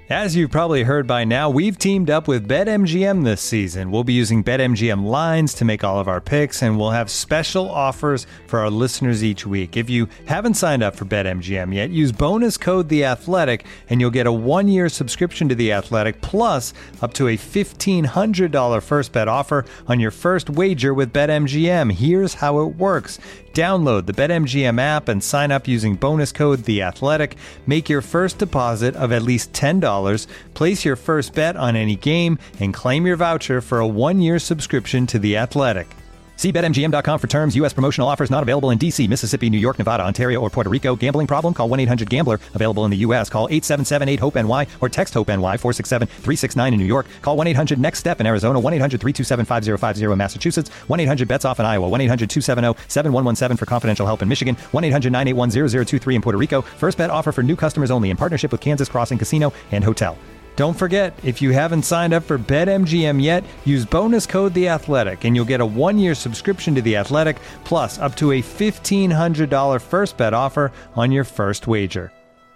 As you've probably heard by now, we've teamed up with BetMGM this season. We'll be using BetMGM lines to make all of our picks, and we'll have special offers for our listeners each week. If you haven't signed up for BetMGM yet, use bonus code The Athletic, and you'll get a 1-year subscription to The Athletic, plus up to a $1,500 first bet offer on your first wager with BetMGM. Here's how it works. Download the BetMGM app and sign up using bonus code The Athletic. Make your first deposit of at least $10. Place your first bet on any game and claim your voucher for a 1-year subscription to The Athletic. See BetMGM.com for terms. U.S. promotional offers not available in D.C., Mississippi, New York, Nevada, Ontario, or Puerto Rico. Gambling problem? Call 1-800-GAMBLER. Available in the U.S. Call 877-8-HOPE-NY or text HOPE-NY 467-369 in New York. Call 1-800-NEXT-STEP in Arizona. 1-800-327-5050 in Massachusetts. 1-800-BETS-OFF in Iowa. 1-800-270-7117 for confidential help in Michigan. 1-800-981-0023 in Puerto Rico. First bet offer for new customers only in partnership with Kansas Crossing Casino and Hotel. Don't forget, if you haven't signed up for BetMGM yet, use bonus code The Athletic, and you'll get a 1-year subscription to The Athletic, plus up to a $1,500 first bet offer on your first wager.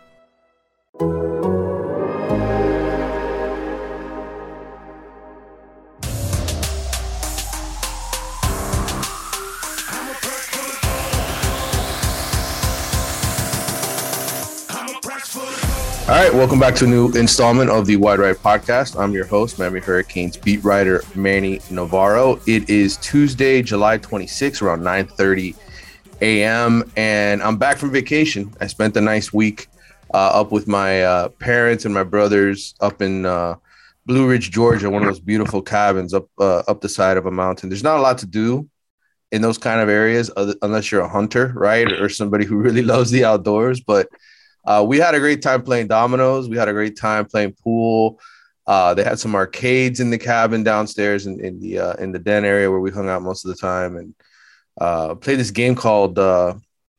All right, welcome back to a new installment of the Wide Right Podcast. I'm your host, Miami Hurricanes beat writer Manny Navarro. It is Tuesday, July 26th, around 9:30 a.m., and I'm back from vacation. I spent a nice week up with my parents and my brothers up in Blue Ridge, Georgia, one of those beautiful cabins up the side of a mountain. There's not a lot to do in those kind of areas unless you're a hunter, right, or somebody who really loves the outdoors, but we had a great time playing dominoes. We had a great time playing pool. They had some arcades in the cabin downstairs in the den area where we hung out most of the time, and played this game called The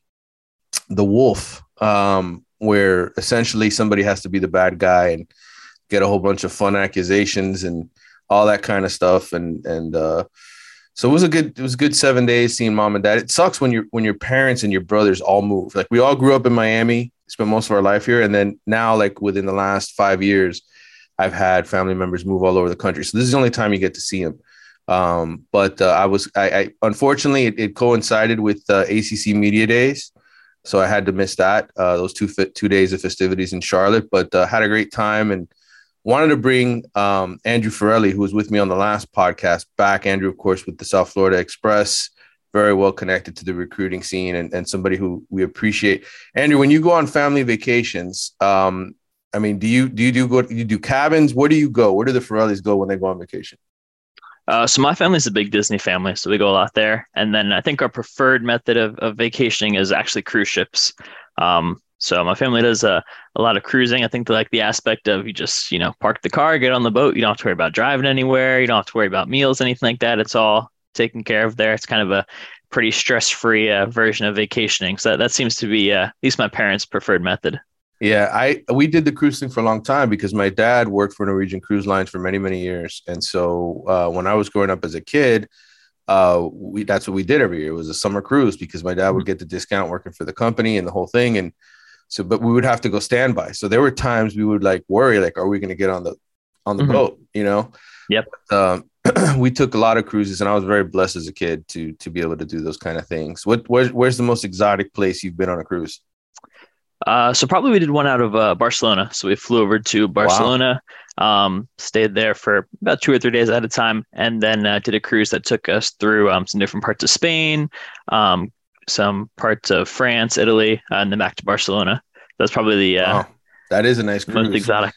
Wolf, where essentially somebody has to be the bad guy and get a whole bunch of fun accusations and all that kind of stuff. And so it was a good 7 days seeing mom and dad. It sucks when your parents and your brothers all move. Like, we all grew up in Miami, spent most of our life here, and then now, like, within the last 5 years, I've had family members move all over the country. So this is the only time you get to see them. But I unfortunately it coincided with ACC Media Days, so I had to miss that those two days of festivities in Charlotte. But had a great time and wanted to bring Andrew Ferrelli, who was with me on the last podcast, back. Andrew, of course, with the South Florida Express, very well connected to the recruiting scene and somebody who we appreciate. Andrew, when you go on family vacations, I mean, do you do cabins? Where do you go? Where do the Ferrellis go when they go on vacation? So my family's a big Disney family, so we go a lot there. And then I think our preferred method of vacationing is actually cruise ships. So my family does a lot of cruising. I think they like the aspect of you just, park the car, get on the boat. You don't have to worry about driving anywhere. You don't have to worry about meals, anything like that. It's all taken care of there. It's kind of a pretty stress-free version of vacationing. So that seems to be at least my parents' preferred method. Yeah, we did the cruise thing for a long time because my dad worked for Norwegian Cruise Lines for many, many years. And so when I was growing up as a kid, that's what we did every year. It was a summer cruise because my dad would get the discount working for the company and the whole thing. And so, but we would have to go standby. So there were times we would worry, are we going to get on the boat, Yep. We took a lot of cruises, and I was very blessed as a kid to be able to do those kind of things. Where's the most exotic place you've been on a cruise? So probably we did one out of Barcelona. So we flew over to Barcelona, stayed there for about 2 or 3 days at a time, and then did a cruise that took us through some different parts of Spain, some parts of France, Italy, and then back to Barcelona. That's probably the that is a nice cruise. Most exotic.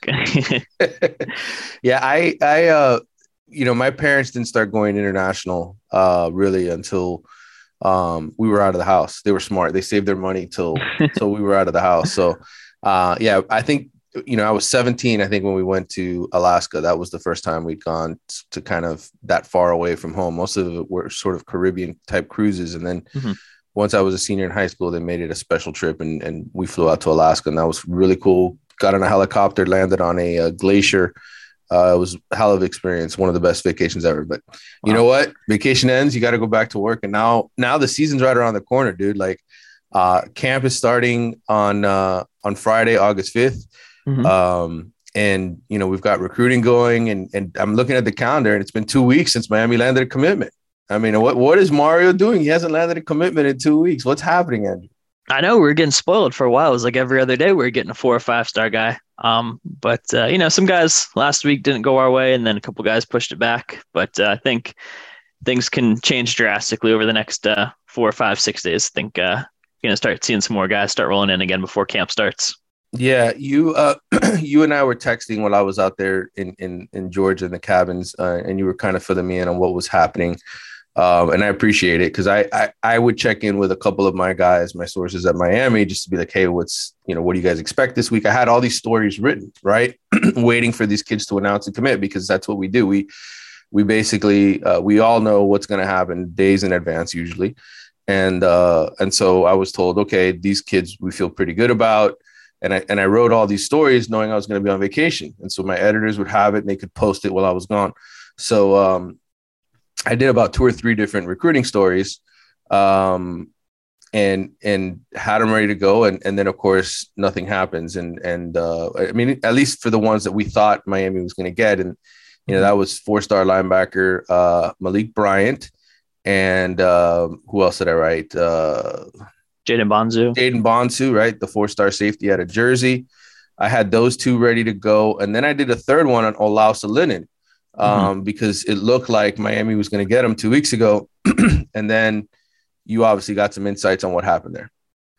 Yeah, I my parents didn't start going international really until we were out of the house. They were smart. They saved their money till we were out of the house. So I think I was 17, I think, when we went to Alaska. That was the first time we'd gone to kind of that far away from home. Most of it were sort of Caribbean type cruises. And then once I was a senior in high school, they made it a special trip and we flew out to Alaska, and that was really cool. Got on a helicopter, landed on a glacier. It was a hell of an experience. One of the best vacations ever. But you know what? Vacation ends. You got to go back to work. And now the season's right around the corner, dude. Camp is starting on Friday, August 5th. And, we've got recruiting going, and I'm looking at the calendar, and it's been 2 weeks since Miami landed a commitment. I mean, what is Mario doing? He hasn't landed a commitment in 2 weeks. What's happening, Andrew? I know we were getting spoiled for a while. It was like every other day we were getting a 4 or 5 star guy. But some guys last week didn't go our way, and then a couple guys pushed it back. But I think things can change drastically over the next 4 or 5, 6 days. I think going to start seeing some more guys start rolling in again before camp starts. Yeah, you you and I were texting while I was out there in Georgia in the cabins, and you were kind of filling me in on what was happening. And I appreciate it, because I would check in with a couple of my guys, my sources at Miami, just to be like, hey, what do you guys expect this week? I had all these stories written, right? Waiting for these kids to announce and commit, because that's what we do. We basically, we all know what's going to happen days in advance usually. And so I was told, okay, these kids we feel pretty good about. And I wrote all these stories knowing I was going to be on vacation. And so my editors would have it and they could post it while I was gone. So I did about 2 or 3 different recruiting stories, and had them ready to go. And then, of course, nothing happens. And I mean, at least for the ones that we thought Miami was going to get. And, that was 4-star linebacker Malik Bryant. And who else did I write? Jaden Bonsu, right? The 4-star safety out of Jersey. I had those 2 ready to go. And then I did a third one on Olausa Linen, because it looked like Miami was going to get him 2 weeks ago. And then you obviously got some insights on what happened there.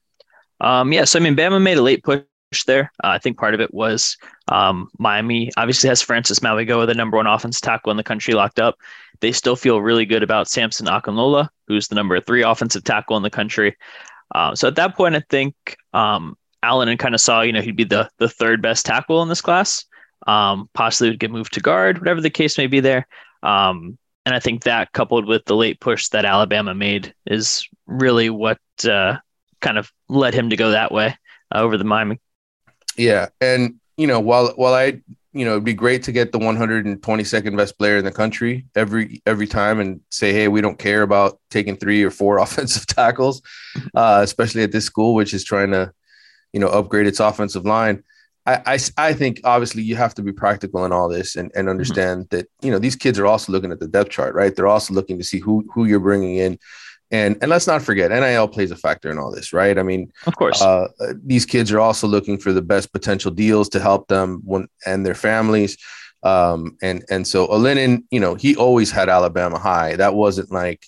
Yeah, so I mean, Bama made a late push there. I think part of it was Miami obviously has Francis Mauigoa, the number 1 offensive tackle in the country, locked up. They still feel really good about Samson Akinlola, who's the number 3 offensive tackle in the country. So at that point, I think Allen kind of saw, he'd be the 3rd best tackle in this class. Possibly would get moved to guard, whatever the case may be there. And I think that, coupled with the late push that Alabama made, is really what kind of led him to go that way over the Miami. Yeah. And, while I, it'd be great to get the 122nd best player in the country every time and say, hey, we don't care about taking 3 or 4 offensive tackles, especially at this school, which is trying to, upgrade its offensive line. I think obviously you have to be practical in all this and understand that, these kids are also looking at the depth chart, right? They're also looking to see who you're bringing in. And let's not forget, NIL plays a factor in all this, right? I mean, of course, these kids are also looking for the best potential deals to help them and their families. And so Alinen, he always had Alabama high. That wasn't like,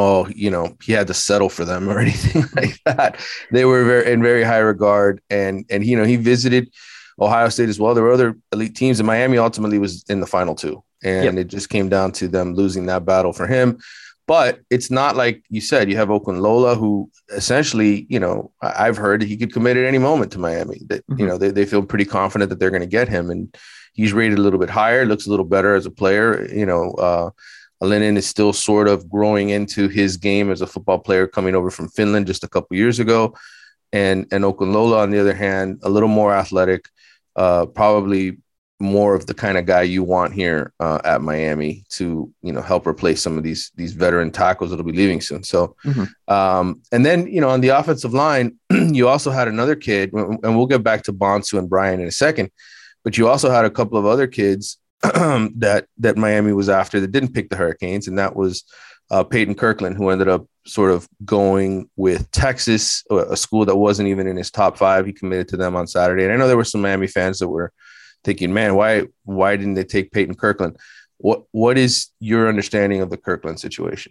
he had to settle for them or anything like that. They were in very high regard. And he visited Ohio State as well. There were other elite teams, and Miami ultimately was in the final 2. And It just came down to them losing that battle for him. But it's not like you said, you have Okunlola, who essentially, I've heard that he could commit at any moment to Miami, that, they feel pretty confident that they're going to get him. And he's rated a little bit higher, looks a little better as a player. Alinen is still sort of growing into his game as a football player, coming over from Finland just a couple years ago. And Okunlola, on the other hand, a little more athletic, probably more of the kind of guy you want here at Miami to, help replace some of these veteran tackles that'll be leaving soon. So, and then, on the offensive line, you also had another kid, and we'll get back to Bonsu and Brian in a second, but you also had a couple of other kids that Miami was after that didn't pick the Hurricanes. And that was Peyton Kirkland, who ended up sort of going with Texas, a school that wasn't even in his top 5. He committed to them on Saturday. And I know there were some Miami fans that were thinking, man, why didn't they take Peyton Kirkland? What is your understanding of the Kirkland situation?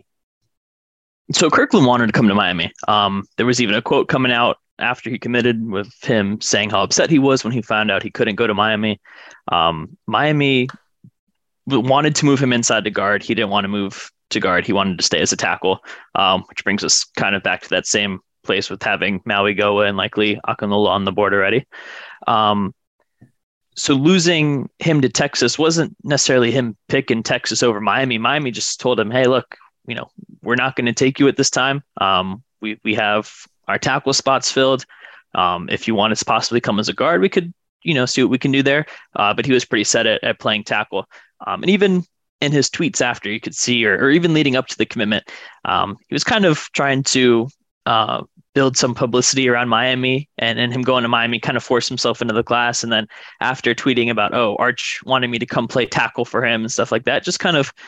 So Kirkland wanted to come to Miami. There was even a quote coming out after he committed with him saying how upset he was when he found out he couldn't go to Miami. Miami wanted to move him inside to guard. He didn't want to move to guard. He wanted to stay as a tackle, which brings us kind of back to that same place with having Mauigoa and likely Akinlola on the board already. So losing him to Texas wasn't necessarily him picking Texas over Miami. Miami just told him, hey, look, we're not going to take you at this time. We have our tackle spots filled. If you want to possibly come as a guard, we could, see what we can do there. But he was pretty set at playing tackle. And even in his tweets after, you could see, or even leading up to the commitment, he was kind of trying to build some publicity around Miami, and him going to Miami kind of forced himself into the class. And then after tweeting about, oh, Arch wanted me to come play tackle for him and stuff like that, just kind of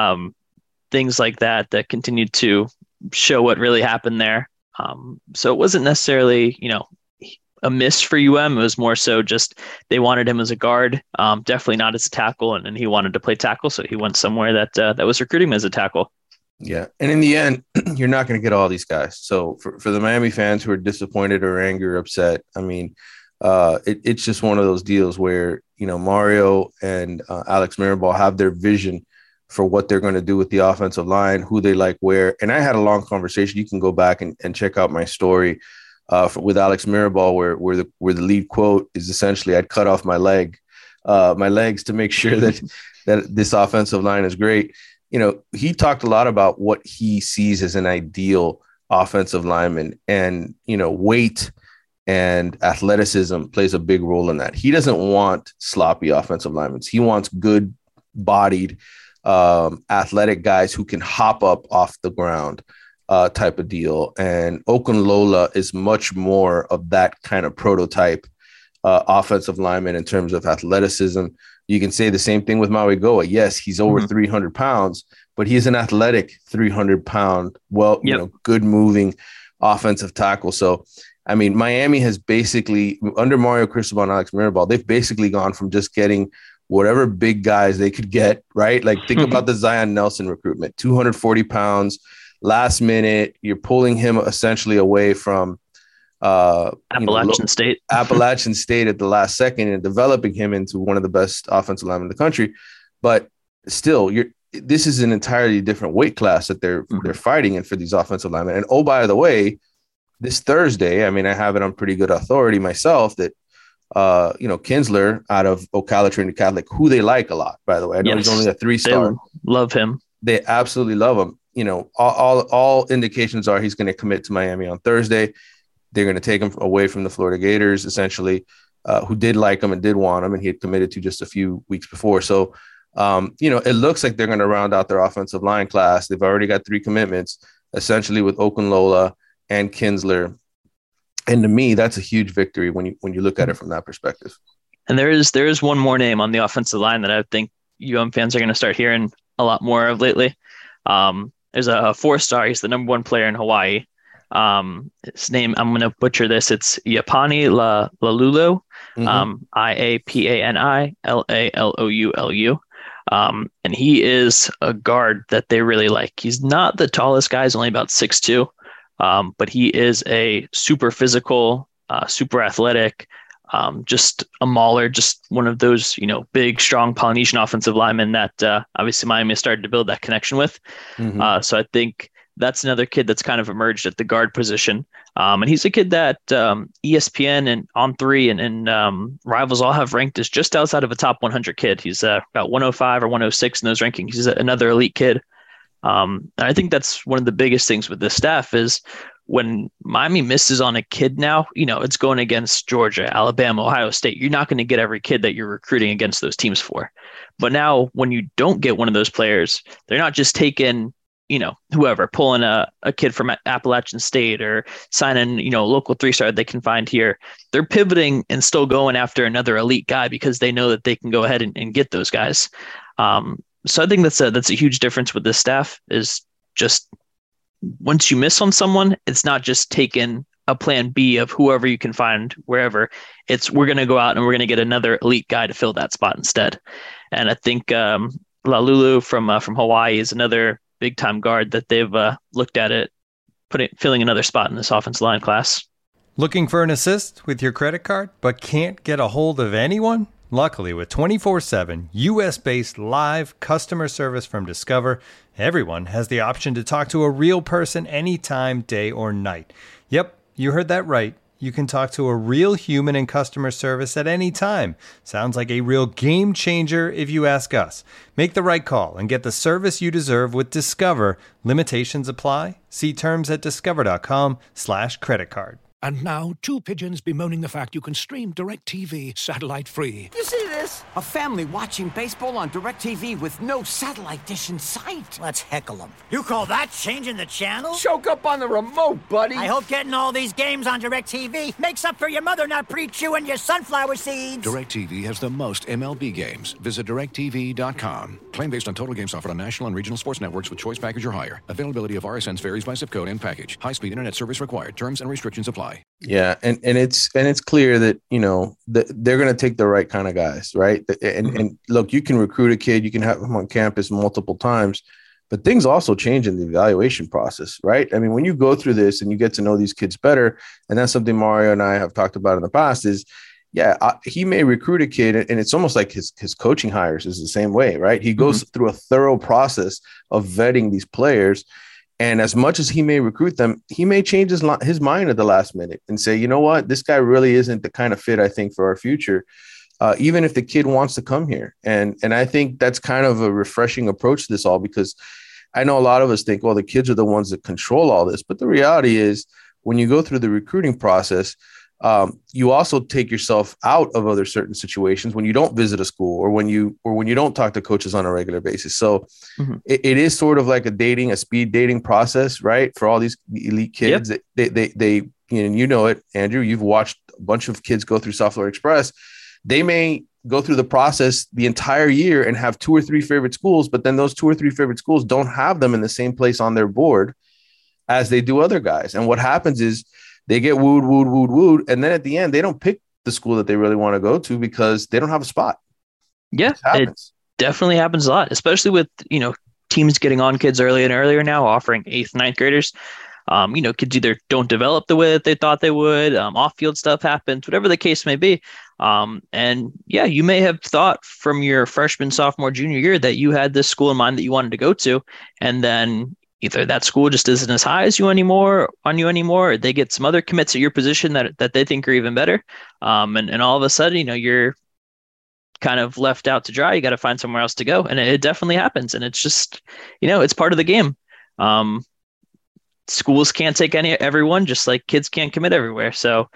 things like that continued to show what really happened there. So it wasn't necessarily, a miss for UM. It was more so just they wanted him as a guard, definitely not as a tackle, and he wanted to play tackle, so he went somewhere that was recruiting him as a tackle. Yeah, and in the end, you're not going to get all these guys. So for the Miami fans who are disappointed or angry or upset, I mean, it's just one of those deals where, Mario and Alex Mirabal have their vision for what they're going to do with the offensive line, who they like where. And I had a long conversation. You can go back and check out my story with Alex Mirabal, where the lead quote is essentially, I'd cut off my legs to make sure that this offensive line is great. He talked a lot about what he sees as an ideal offensive lineman, and, weight and athleticism plays a big role in that. He doesn't want sloppy offensive linemen. He wants good bodied, athletic guys who can hop up off the ground, type of deal. And Okunlola is much more of that kind of prototype offensive lineman in terms of athleticism. You can say the same thing with Maui Goa. Yes, he's over 300 pounds, but he's an athletic 300-pound, good moving offensive tackle. So, I mean, Miami has basically, under Mario Cristobal and Alex Mirabal, they've basically gone from just getting whatever big guys they could get, right? Like, think about the Zion Nelson recruitment, 240 pounds, last minute, you're pulling him essentially away from Appalachian State at the last second, and developing him into one of the best offensive linemen in the country. But still, this is an entirely different weight class that they're fighting in for these offensive linemen. And oh, by the way, this Thursday, I mean, I have it on pretty good authority myself that Kinsler out of Ocala Trinity Catholic, who they like a lot, by the way. I know he's only a 3-star. They love him. They absolutely love him. All indications are he's going to commit to Miami on Thursday. They're going to take him away from the Florida Gators, essentially, who did like him and did want him, and he had committed to just a few weeks before. So, it looks like they're going to round out their offensive line class. They've already got 3 commitments, essentially, with Okunlola and Kinsler. And to me, that's a huge victory when you look at it from that perspective. And there is one more name on the offensive line that I think UM fans are going to start hearing a lot more of lately. There's a 4-star. He's the number 1 player in Hawaii. His name, I'm going to butcher this. It's Iapani Lalulu, Iapani Laloulu. And he is a guard that they really like. He's not the tallest guy. He's only about 6'2", but he is a super physical, super athletic, just a mauler, just one of those, big, strong Polynesian offensive linemen that obviously Miami has started to build that connection with. So I think that's another kid that's kind of emerged at the guard position. And he's a kid that ESPN and On3 and Rivals all have ranked as just outside of a top 100 kid. He's about 105 or 106 in those rankings. He's another elite kid. And I think that's one of the biggest things with this staff is when Miami misses on a kid now, it's going against Georgia, Alabama, Ohio State. You're not going to get every kid that you're recruiting against those teams for. But now when you don't get one of those players, they're not just taking whoever, pulling a kid from Appalachian State or signing, a local 3-star they can find here. They're pivoting and still going after another elite guy because they know that they can go ahead and get those guys. So I think that's a huge difference with this staff is just once you miss on someone, it's not just taking a plan B of whoever you can find wherever. It's we're going to go out and we're going to get another elite guy to fill that spot instead. And I think Lalulu from Hawaii is another big time guard that they've looked at it, filling another spot in this offensive line class. Looking for an assist with your credit card, but can't get a hold of anyone? Luckily, with 24/7 U.S.-based live customer service from Discover, everyone has the option to talk to a real person anytime, day or night. Yep, you heard that right. You can talk to a real human in customer service at any time. Sounds like a real game changer if you ask us. Make the right call and get the service you deserve with Discover. Limitations apply. See terms at discover.com/creditcard. And now, two pigeons bemoaning the fact you can stream DirecTV satellite-free. You see this? A family watching baseball on DirecTV with no satellite dish in sight. Let's heckle them. You call that changing the channel? Choke up on the remote, buddy. I hope getting all these games on DirecTV makes up for your mother not pre-chewing your sunflower seeds. DirecTV has the most MLB games. Visit DirecTV.com. Claim based on total games offered on national and regional sports networks with choice package or higher. Availability of RSNs varies by zip code and package. High-speed internet service required. Terms and restrictions apply. Yeah, and it's clear that they're going to take the right kind of guys, right? And look, you can recruit a kid, you can have him on campus multiple times, but things also change in the evaluation process, right? I mean, when you go through this and you get to know these kids better, and that's something Mario and I have talked about in the past, is he may recruit a kid, and it's almost like his coaching hires is the same way, right? He goes through a thorough process of vetting these players. And as much as he may recruit them, he may change his mind at the last minute and say, you know what, this guy really isn't the kind of fit I think for our future, even if the kid wants to come here. And I think that's kind of a refreshing approach to this all, because I know a lot of us think, well, the kids are the ones that control all this. But the reality is, when you go through the recruiting process, you also take yourself out of other certain situations when you don't visit a school or when you don't talk to coaches on a regular basis. So it is sort of like a speed dating process, right? For all these elite kids, they you know it, Andrew, you've watched a bunch of kids go through South Florida Express. They may go through the process the entire year and have 2 or 3 favorite schools, but then those 2 or 3 favorite schools don't have them in the same place on their board as they do other guys. And what happens is, they get wooed. And then at the end, they don't pick the school that they really want to go to because they don't have a spot. Yeah, it definitely happens a lot, especially with, teams getting on kids earlier and earlier now, offering 8th, 9th graders. Kids either don't develop the way that they thought they would, off-field stuff happens, whatever the case may be. You may have thought from your freshman, sophomore, junior year that you had this school in mind that you wanted to go to. And then either that school just isn't as high as you anymore, or they get some other commits at your position that they think are even better. And all of a sudden, you're kind of left out to dry. You got to find somewhere else to go. And it definitely happens. And it's just, it's part of the game. Schools can't take everyone, just like kids can't commit everywhere. So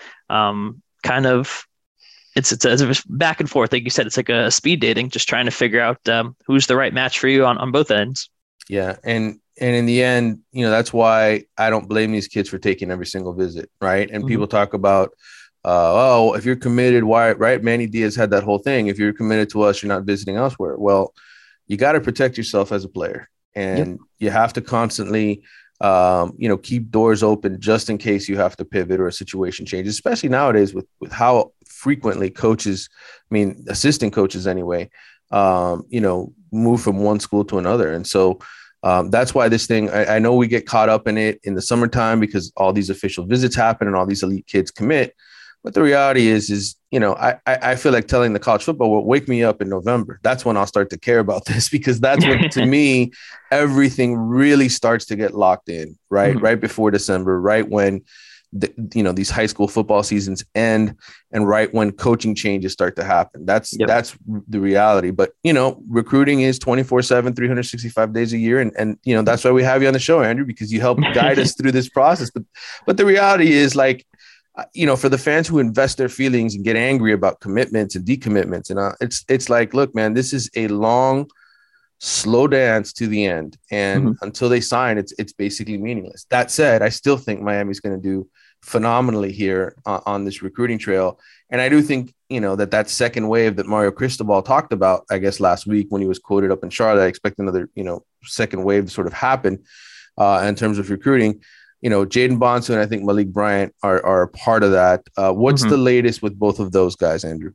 it's a back and forth. Like you said, it's like a speed dating, just trying to figure out who's the right match for you on both ends. Yeah. And in the end, that's why I don't blame these kids for taking every single visit, right? And people talk about, if you're committed, why, right? Manny Diaz had that whole thing. If you're committed to us, you're not visiting elsewhere. Well, you got to protect yourself as a player, and you have to constantly, keep doors open just in case you have to pivot or a situation changes, especially nowadays with how frequently assistant coaches anyway, move from one school to another. And so, that's why this thing, I know we get caught up in it in the summertime because all these official visits happen and all these elite kids commit. But the reality is, I feel like telling the college football, well, wake me up in November. That's when I'll start to care about this, because that's when, to me, everything really starts to get locked in, right? Right before December, right when these high school football seasons end, and right when coaching changes start to happen. That's the reality. But, recruiting is 24/7, 365 days a year. And that's why we have you on the show, Andrew, because you help guide us through this process. But the reality is, like, for the fans who invest their feelings and get angry about commitments and decommitments, and it's like, look, man, this is a long, slow dance to the end. And until they sign, it's basically meaningless. That said, I still think Miami's going to do phenomenally here on this recruiting trail. And I do think, that second wave that Mario Cristobal talked about, I guess, last week when he was quoted up in Charlotte, I expect another, second wave to sort of happen in terms of recruiting. Jaden Bonsu and I think Malik Bryant are a part of that. What's the latest with both of those guys, Andrew?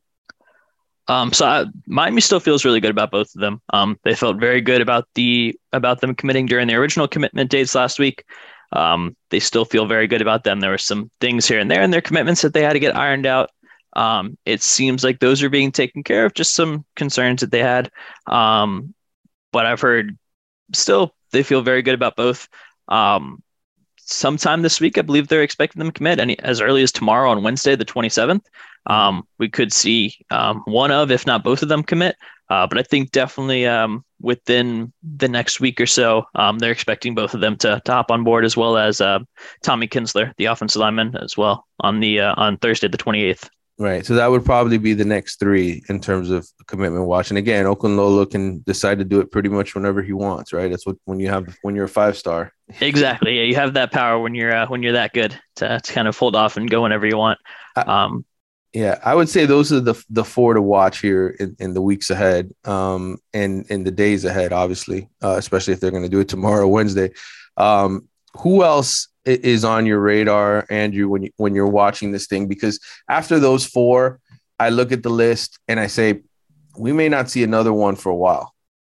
Miami still feels really good about both of them. They felt very good about them committing during the original commitment dates last week. They still feel very good about them. There were some things here and there in their commitments that they had to get ironed out. It seems like those are being taken care of, just some concerns that they had. But I've heard still they feel very good about both. Sometime this week, I believe they're expecting them to commit as early as tomorrow on Wednesday, the 27th. We could see one of, if not both of them commit. But I think definitely within the next week or so. They're expecting both of them to hop on board, as well as Tommy Kinsler, the offensive lineman, as well on Thursday the 28th. Right. So that would probably be the next three in terms of commitment watch. And again, Okunlolo can decide to do it pretty much whenever he wants, right? That's when you're a 5-star. Exactly. Yeah, you have that power when you're that good to kind of hold off and go whenever you want. Yeah, I would say those are the four to watch here in the weeks ahead, and in the days ahead, obviously, especially if they're going to do it tomorrow, Wednesday. Who else is on your radar, Andrew, when you're watching this thing? Because after those four, I look at the list and I say, we may not see another one for a while.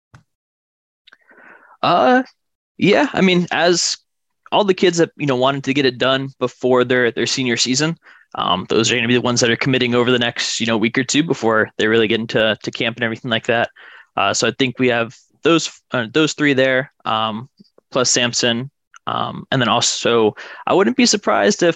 Yeah. I mean, as all the kids that, wanted to get it done before their senior season, those are going to be the ones that are committing over the next, week or two before they really get into camp and everything like that. So I think we have those three there, plus Samson. And then also, I wouldn't be surprised if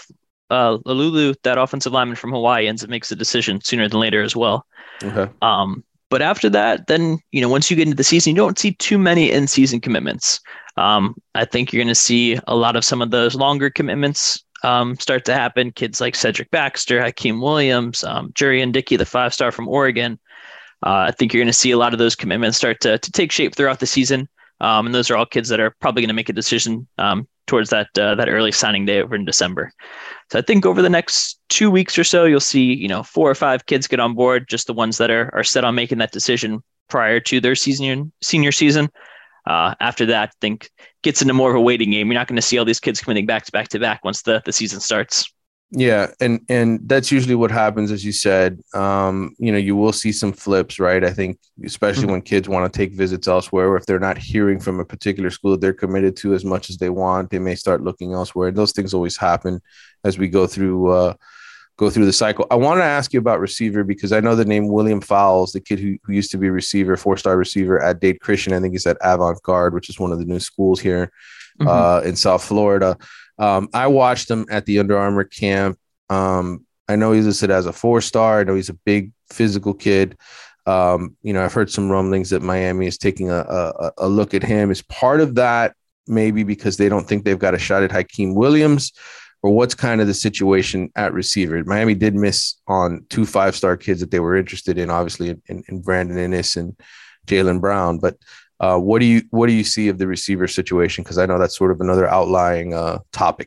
Lalulu, that offensive lineman from Hawaii, makes a decision sooner than later as well. Okay. But after that, then, once you get into the season, you don't see too many in-season commitments. I think you're going to see a lot of some of those longer commitments start to happen. Kids like Cedric Baxter, Hakeem Williams, Jurian Dickey, the 5-star from Oregon. I think you're going to see a lot of those commitments start to take shape throughout the season. And those are all kids that are probably going to make a decision towards that early signing day over in December. So I think over the next 2 weeks or so, you'll see 4 or 5 kids get on board, just the ones that are set on making that decision prior to their senior season. After that, I think gets into more of a waiting game. You're not going to see all these kids committing back to back once the season starts. Yeah, and that's usually what happens, as you said. You will see some flips, right? I think especially when kids want to take visits elsewhere, or if they're not hearing from a particular school that they're committed to as much as they want, they may start looking elsewhere. Those things always happen as we go through the cycle. I want to ask you about receiver, because I know the name William Fowles, the kid who used to be a receiver, 4-star receiver at Dade Christian. I think he's at Avant-Garde, which is one of the new schools here in South Florida. I watched him at the Under Armour camp. I know he's listed as a 4-star. I know he's a big physical kid. I've heard some rumblings that Miami is taking a look at him. Is part of that maybe because they don't think they've got a shot at Hakeem Williams, or what's kind of the situation at receiver? Miami did miss on 2 5-star kids that they were interested in, obviously in Brandon Inniss and Jaylen Brown. But what do you see of the receiver situation? Because I know that's sort of another outlying topic.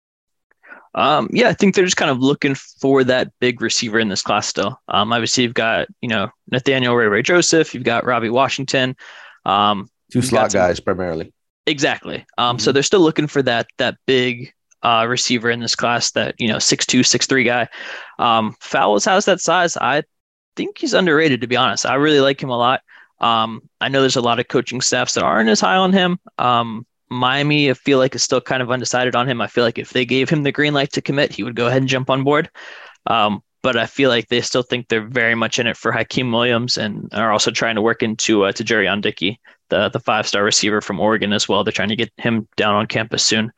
I think they're just kind of looking for that big receiver in this class still. Obviously, you've got Nathaniel Ray Joseph, you've got Robbie Washington, 2 slot guys primarily. Exactly. So they're still looking for that big receiver in this class, that 6'2", 6'3" guy. Fowles has that size. I think he's underrated, to be honest. I really like him a lot. I know there's a lot of coaching staffs that aren't as high on him. Miami, I feel like, is still kind of undecided on him. I feel like if they gave him the green light to commit, he would go ahead and jump on board. But I feel like they still think they're very much in it for Hakeem Williams, and are also trying to work into to Jurian Dickey, the 5-star receiver from Oregon as well. They're trying to get him down on campus soon.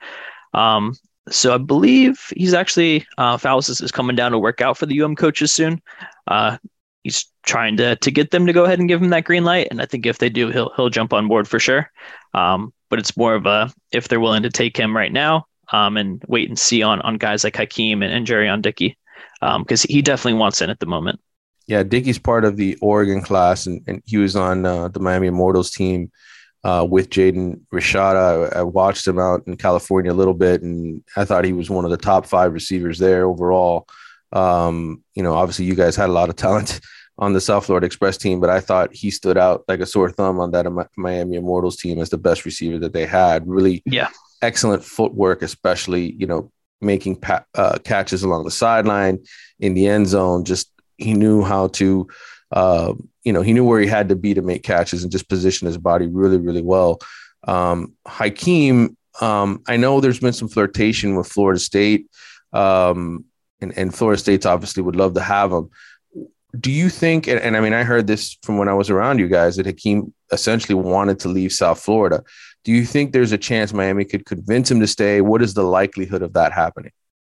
So I believe he's actually Fowles is coming down to work out for the coaches soon. He's trying to get them to go ahead and give him that green light, and I think if they do, he'll jump on board for sure. But it's more of a if they're willing to take him right now, and wait and see on guys like Hakeem and Jurian Dickey, because he definitely wants in at the moment. Yeah, Dickey's part of the Oregon class, and he was on the Miami Immortals team with Jaden Rashada. I watched him out in California a little bit, and I thought he was one of the top 5 receivers there overall. Obviously you guys had a lot of talent on the South Florida Express team, but I thought he stood out like a sore thumb on that Miami Immortals team as the best receiver that they had. Really excellent footwork, especially, making catches along the sideline, in the end zone. Just he knew how to, he knew where he had to be to make catches, and just position his body really, really well. Hakeem, I know there's been some flirtation with Florida State, and Florida State's obviously would love to have him. Do you think, and I mean, I heard this from when I was around you guys, that Hakeem essentially wanted to leave South Florida. Do you think there's a chance Miami could convince him to stay? What is the likelihood of that happening?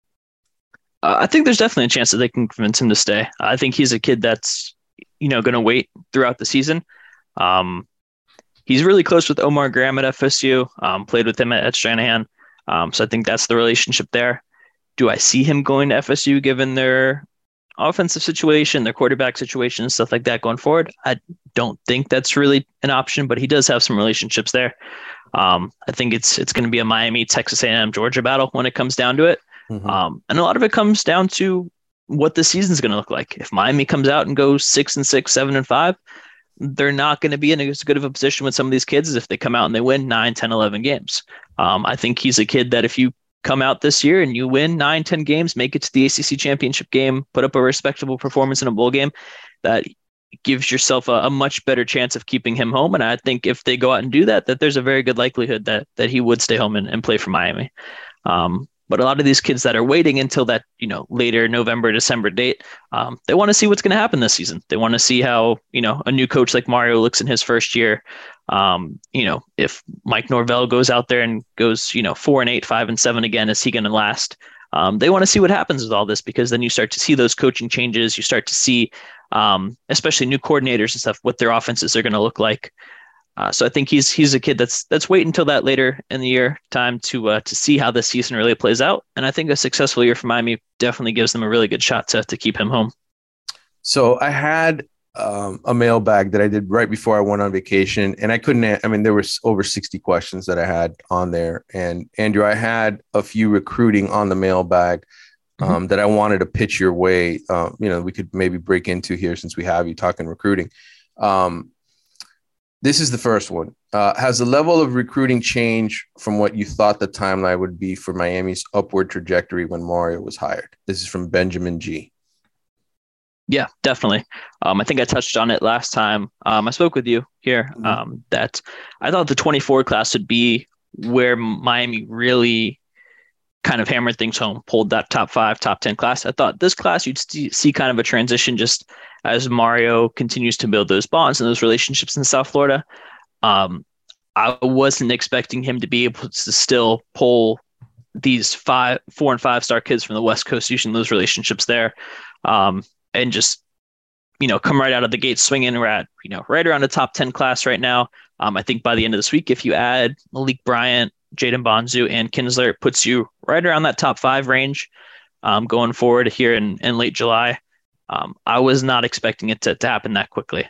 I think there's definitely a chance that they can convince him to stay. I think he's a kid that's, going to wait throughout the season. He's really close with Omar Graham at FSU, played with him at Stranahan. So I think that's the relationship there. Do I see him going to FSU given their offensive situation, their quarterback situation, and stuff like that going forward? I don't think that's really an option, but he does have some relationships there. I think it's going to be a Miami, Texas A&M, Georgia battle when it comes down to it. And a lot of it comes down to what the season's going to look like. If Miami comes out and goes 6-6, 7-5, they're not going to be in as good of a position with some of these kids as if they come out and they win 9, 10, 11 games. I think he's a kid that if you come out this year and you win 9, 10 games, make it to the ACC championship game, put up a respectable performance in a bowl game, that gives yourself a much better chance of keeping him home. And I think if they go out and do that, that there's a very good likelihood that he would stay home and play for Miami. But a lot of these kids that are waiting until that, later November, December date, they want to see what's going to happen this season. They want to see how, a new coach like Mario looks in his first year. If Mike Norvell goes out there and goes, 4-8, 5-7 again, is he going to last? They want to see what happens with all this, because then you start to see those coaching changes. You start to see, especially new coordinators and stuff, what their offenses are going to look like. So I think he's a kid that's waiting until that later in the year time to see how the season really plays out. And I think a successful year for Miami definitely gives them a really good shot to keep him home. So I had a mailbag that I did right before I went on vacation, and I couldn't. There was over 60 questions that I had on there. And Andrew, I had a few recruiting on the mailbag that I wanted to pitch your way. We could maybe break into here since we have you talking recruiting. This is the first one. Has the level of recruiting changed from what you thought the timeline would be for Miami's upward trajectory when Mario was hired? This is from Benjamin G. Yeah, definitely. I think I touched on it last time I spoke with you here, that I thought the 24 class would be where Miami really kind of hammered things home, pulled that top 5, top 10 class. I thought this class you'd see kind of a transition just as Mario continues to build those bonds and those relationships in South Florida. I wasn't expecting him to be able to still pull these 4 and 5 star kids from the West Coast using those relationships there, and just come right out of the gate swinging. We're at right around the top 10 class right now. I think by the end of this week, if you add Malik Bryant, Jaden Bonzu, and Kinsler, it puts you right around that top 5 range going forward here in late July. I was not expecting it to happen that quickly.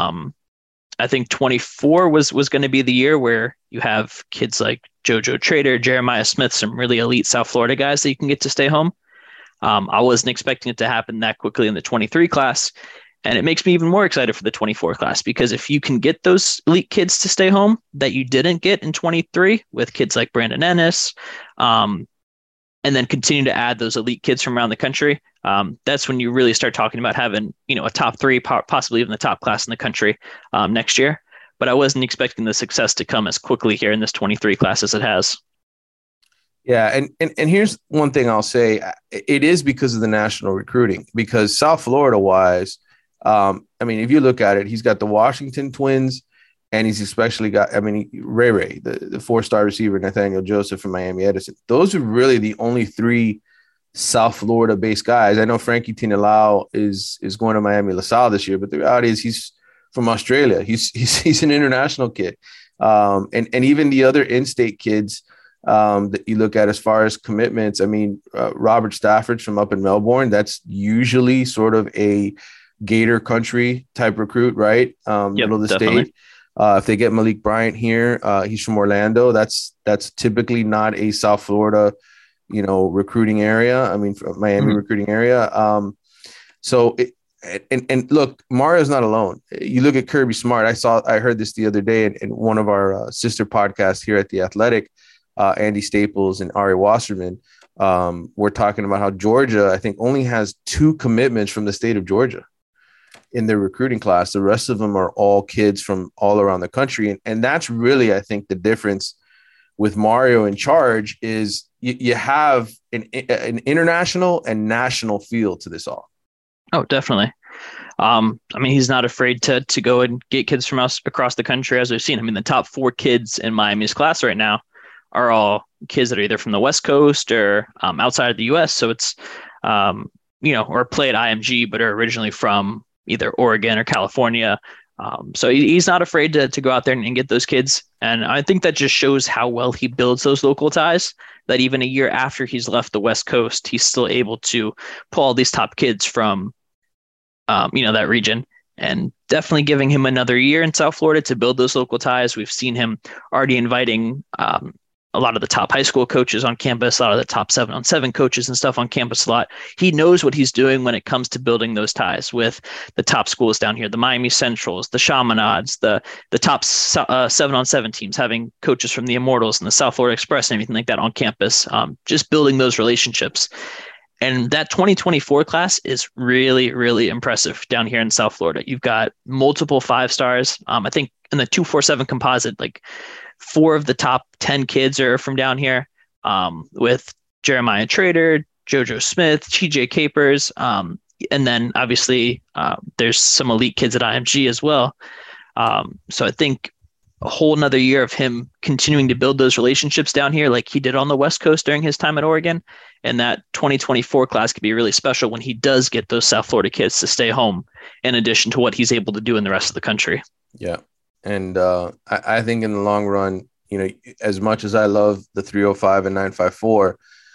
I think 24 was going to be the year where you have kids like JoJo Trader, Jeremiah Smith, some really elite South Florida guys that you can get to stay home. I wasn't expecting it to happen that quickly in the 23 class. And it makes me even more excited for the 24 class, because if you can get those elite kids to stay home that you didn't get in 23 with kids like Brandon Ennis, and then continue to add those elite kids from around the country, that's when you really start talking about having, a top 3, possibly even the top class in the country next year. But I wasn't expecting the success to come as quickly here in this 23 class as it has. Yeah, and here's one thing I'll say. It is because of the national recruiting, because South Florida-wise, if you look at it, he's got the Washington Twins, and he's especially got, Ray, the 4-star receiver, Nathaniel Joseph from Miami Edison. Those are really the only 3 South Florida-based guys. I know Frankie Tinalau is going to Miami LaSalle this year, but the reality is he's from Australia. He's an international kid. And even the other in-state kids that you look at as far as commitments, Robert Stafford's from up in Melbourne. That's usually sort of a Gator country type recruit, right? Middle of the definitely. state. If they get Malik Bryant here, he's from Orlando. That's typically not a South Florida, recruiting area. Miami recruiting area. And look, Mario's not alone. You look at Kirby Smart. I heard this the other day in one of our sister podcasts here at The Athletic. Andy Staples and Ari Wasserman were talking about how Georgia, I think, only has 2 commitments from the state of Georgia in their recruiting class. The rest of them are all kids from all around the country. And that's really, I think, the difference with Mario in charge is you have an international and national feel to this all. Oh, definitely. He's not afraid to go and get kids from across the country, as we've seen. The top 4 kids in Miami's class right now are all kids that are either from the West Coast or outside of the U.S. So it's, or play at IMG, but are originally from either Oregon or California. So he's not afraid to go out there and get those kids. And I think that just shows how well he builds those local ties, that even a year after he's left the West Coast, he's still able to pull all these top kids from, that region, and definitely giving him another year in South Florida to build those local ties. We've seen him already inviting a lot of the top high school coaches on campus, a lot of the top 7-on-7 coaches and stuff on campus a lot. He knows what he's doing when it comes to building those ties with the top schools down here, the Miami Centrals, the Chaminades, the top 7-on-7 teams, having coaches from the Immortals and the South Florida Express and everything like that on campus, just building those relationships. And that 2024 class is really, really impressive down here in South Florida. You've got multiple 5-stars. I think in the 247 composite, like 4 of the top 10 kids are from down here, with Jeremiah Trader, JoJo Smith, TJ Capers, and then obviously there's some elite kids at IMG as well. So I think a whole nother year of him continuing to build those relationships down here like he did on the West Coast during his time at Oregon. And that 2024 class could be really special when he does get those South Florida kids to stay home, in addition to what he's able to do in the rest of the country. Yeah. And I think in the long run, as much as I love the 305 and 954,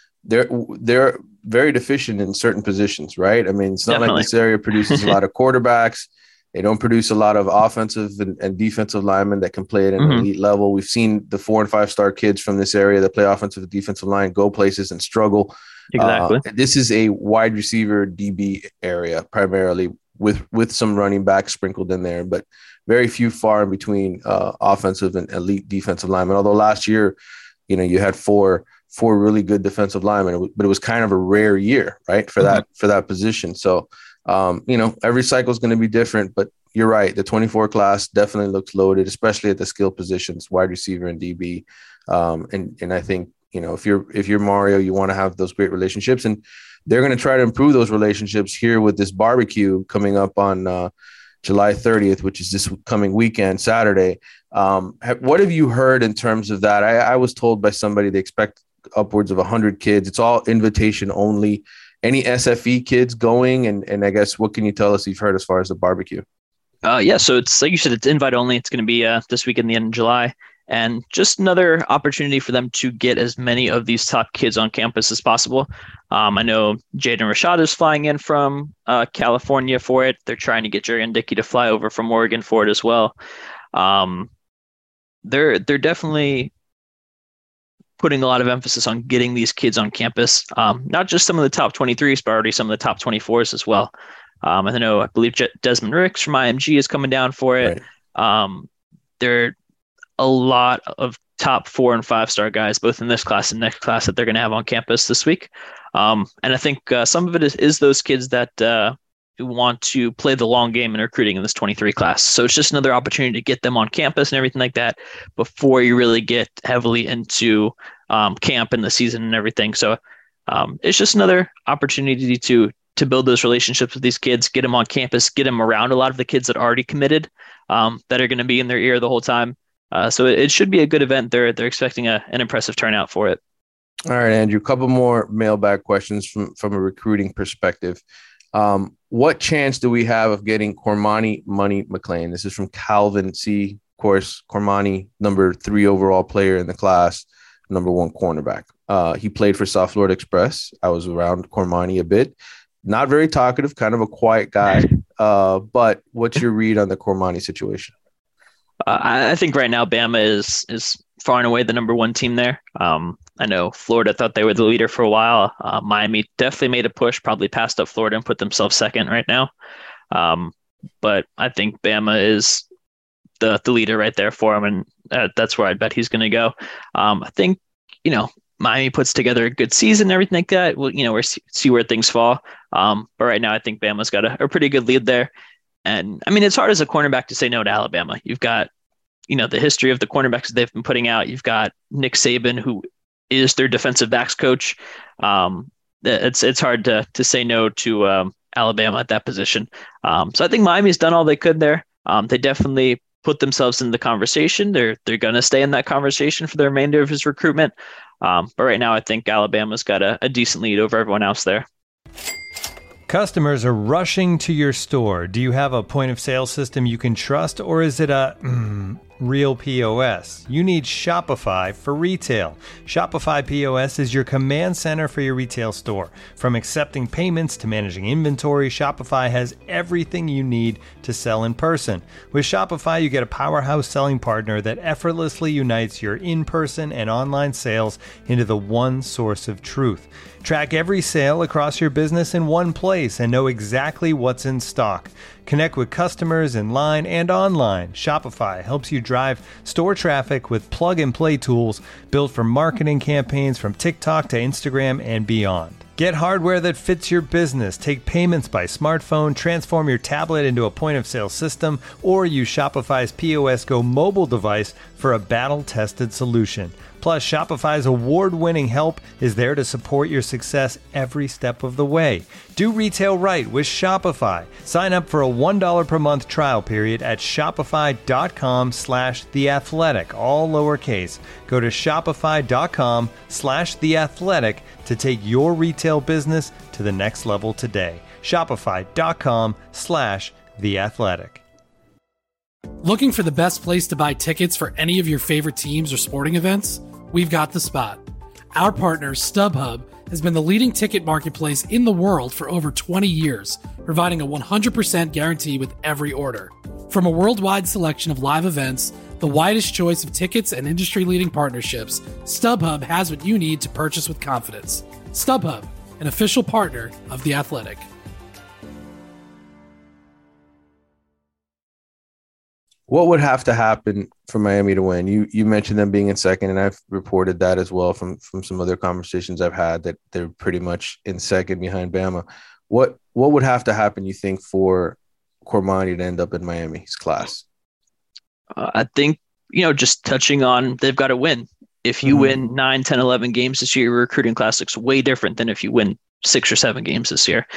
they're very deficient in certain positions, right? I mean, it's not Definitely. like this area produces a lot of quarterbacks. They don't produce a lot of offensive and defensive linemen that can play at an elite level. We've seen the 4- and 5-star kids from this area that play offensive and defensive line go places and struggle. Exactly. This is a wide receiver DB area primarily, with some running backs sprinkled in there, but very few far in between offensive and elite defensive linemen. Although last year, you had four really good defensive linemen, but it was kind of a rare year, right, for that position. So, every cycle is going to be different, but you're right. The 24 class definitely looks loaded, especially at the skill positions, wide receiver and DB. And I think, if you're Mario, you want to have those great relationships, and they're going to try to improve those relationships here with this barbecue coming up on July 30th, which is this coming weekend, Saturday. What have you heard in terms of that? I was told by somebody they expect upwards of 100 kids. It's all invitation only. Any SFE kids going? And I guess, what can you tell us you've heard as far as the barbecue? Yeah, so it's like you said, it's invite only. It's going to be this weekend, the end of July, and just another opportunity for them to get as many of these top kids on campus as possible. I know Jaden Rashad is flying in from California for it. They're trying to get Jerry and Dickey to fly over from Oregon for it as well. They're definitely putting a lot of emphasis on getting these kids on campus, not just some of the top 23s, but already some of the top 24s as well. I believe Desmond Ricks from IMG is coming down for it. Right. There are a lot of top 4- and 5-star guys, both in this class and next class, that they're going to have on campus this week. And I think some of it is those kids that who want to play the long game in recruiting in this 23 class. So it's just another opportunity to get them on campus and everything like that before you really get heavily into camp and the season and everything. So it's just another opportunity to build those relationships with these kids, get them on campus, get them around a lot of the kids that are already committed, that are going to be in their ear the whole time. So it should be a good event. They're expecting an impressive turnout for it. All right, Andrew, a couple more mailbag questions from a recruiting perspective. What chance do we have of getting Cormani Money McClain? This is from Calvin C. Of course, Cormani, number 3 overall player in the class, number 1 cornerback. He played for South Florida Express. I was around Cormani a bit. Not very talkative, kind of a quiet guy. But what's your read on the Cormani situation? I think right now Bama is far and away the number 1 team there. I know Florida thought they were the leader for a while. Miami definitely made a push, probably passed up Florida and put themselves second right now. But I think Bama is the leader right there for him, and that's where I bet he's going to go. I think, Miami puts together a good season and everything like that. We'll see where things fall. But right now I think Bama's got a pretty good lead there. And I mean, it's hard as a cornerback to say no to Alabama. You've got, the history of the cornerbacks that they've been putting out. You've got Nick Saban, who is their defensive backs coach. It's hard to say no to Alabama at that position. So I think Miami's done all they could there. They definitely put themselves in the conversation. They're going to stay in that conversation for the remainder of his recruitment. But right now, I think Alabama's got a decent lead over everyone else there. Customers are rushing to your store. Do you have a point of sale system you can trust, or is it a real POS? You need Shopify for retail. Shopify POS is your command center for your retail store. From accepting payments to managing inventory, Shopify has everything you need to sell in person. With Shopify, you get a powerhouse selling partner that effortlessly unites your in-person and online sales into the one source of truth. Track every sale across your business in one place and know exactly what's in stock. Connect with customers in line and online. Shopify helps you drive store traffic with plug-and-play tools built for marketing campaigns from TikTok to Instagram and beyond. Get hardware that fits your business. Take payments by smartphone, transform your tablet into a point-of-sale system, or use Shopify's POS Go mobile device for a battle-tested solution. Plus, Shopify's award-winning help is there to support your success every step of the way. Do retail right with Shopify. Sign up for a $1 per month trial period at shopify.com/theathletic, all lowercase. Go to shopify.com/theathletic to take your retail business to the next level today. Shopify.com/theathletic. Looking for the best place to buy tickets for any of your favorite teams or sporting events? We've got the spot. Our partner, StubHub, has been the leading ticket marketplace in the world for over 20 years, providing a 100% guarantee with every order. From a worldwide selection of live events, the widest choice of tickets, and industry-leading partnerships, StubHub has what you need to purchase with confidence. StubHub, an official partner of The Athletic. What would have to happen for Miami to win? You mentioned them being in second, and I've reported that as well from some other conversations I've had, that they're pretty much in second behind Bama. What would have to happen, you think, for Cormani to end up in Miami's class? I think, just touching on, they've got to win. If you win 9, 10, 11 games this year, your recruiting class looks way different than if you win 6 or 7 games this year.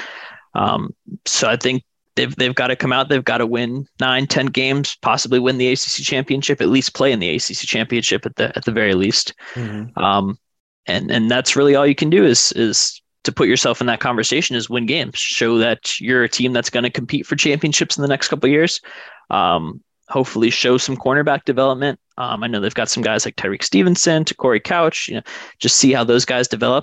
So I think they've got to come out. They've got to win 9, 10 games, possibly win the ACC championship, at least play in the ACC championship at the very least. And that's really all you can do is to put yourself in that conversation, is win games, show that you're a team that's going to compete for championships in the next couple of years. Hopefully show some cornerback development. I know they've got some guys like Tyreek Stevenson to Corey Couch, just see how those guys develop.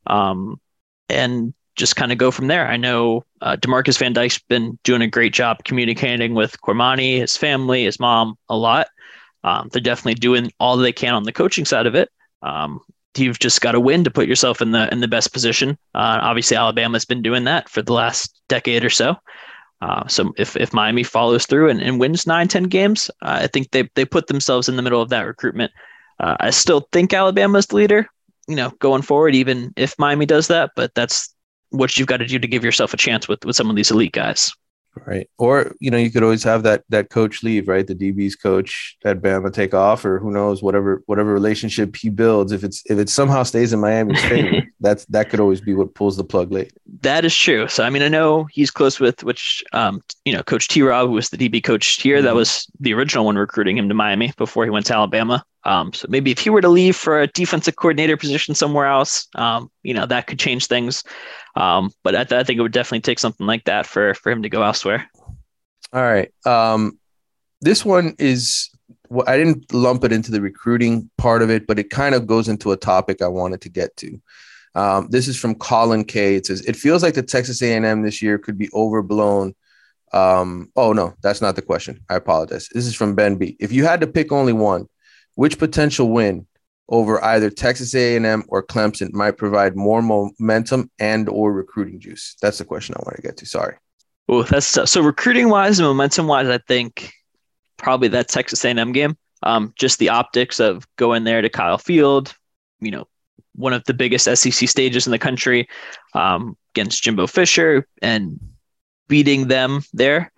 And just kind of go from there. I know DeMarcus Van Dyke's been doing a great job communicating with Cormani, his family, his mom a lot. They're definitely doing all they can on the coaching side of it. You've just got to win to put yourself in the best position. Obviously, Alabama's been doing that for the last decade or so. So if Miami follows through and wins 9, 10 games, I think they put themselves in the middle of that recruitment. I still think Alabama's the leader, going forward, even if Miami does that. But that's what you've got to do to give yourself a chance with some of these elite guys. Right. Or, you could always have that coach leave, right? The DB's coach at Bama take off, or who knows, whatever relationship he builds. If it somehow stays in Miami's favor, that could always be what pulls the plug late. That is true. So, I know he's close with Coach T-Rob, who was the DB coach here. That was the original one recruiting him to Miami before he went to Alabama. So maybe if he were to leave for a defensive coordinator position somewhere else, that could change things. But I think it would definitely take something like that for him to go elsewhere. All right. This one is, I didn't lump it into the recruiting part of it, but it kind of goes into a topic I wanted to get to. This is from Colin K. It says, it feels like the Texas A&M this year could be overblown. Oh, no, that's not the question. I apologize. This is from Ben B. If you had to pick only one, which potential win over either Texas A&M or Clemson might provide more momentum and or recruiting juice? That's the question I want to get to. Sorry. Oh, that's tough. So recruiting wise and momentum wise, I think probably that Texas A&M game. Just the optics of going there to Kyle Field, one of the biggest SEC stages in the country, against Jimbo Fisher and beating them there.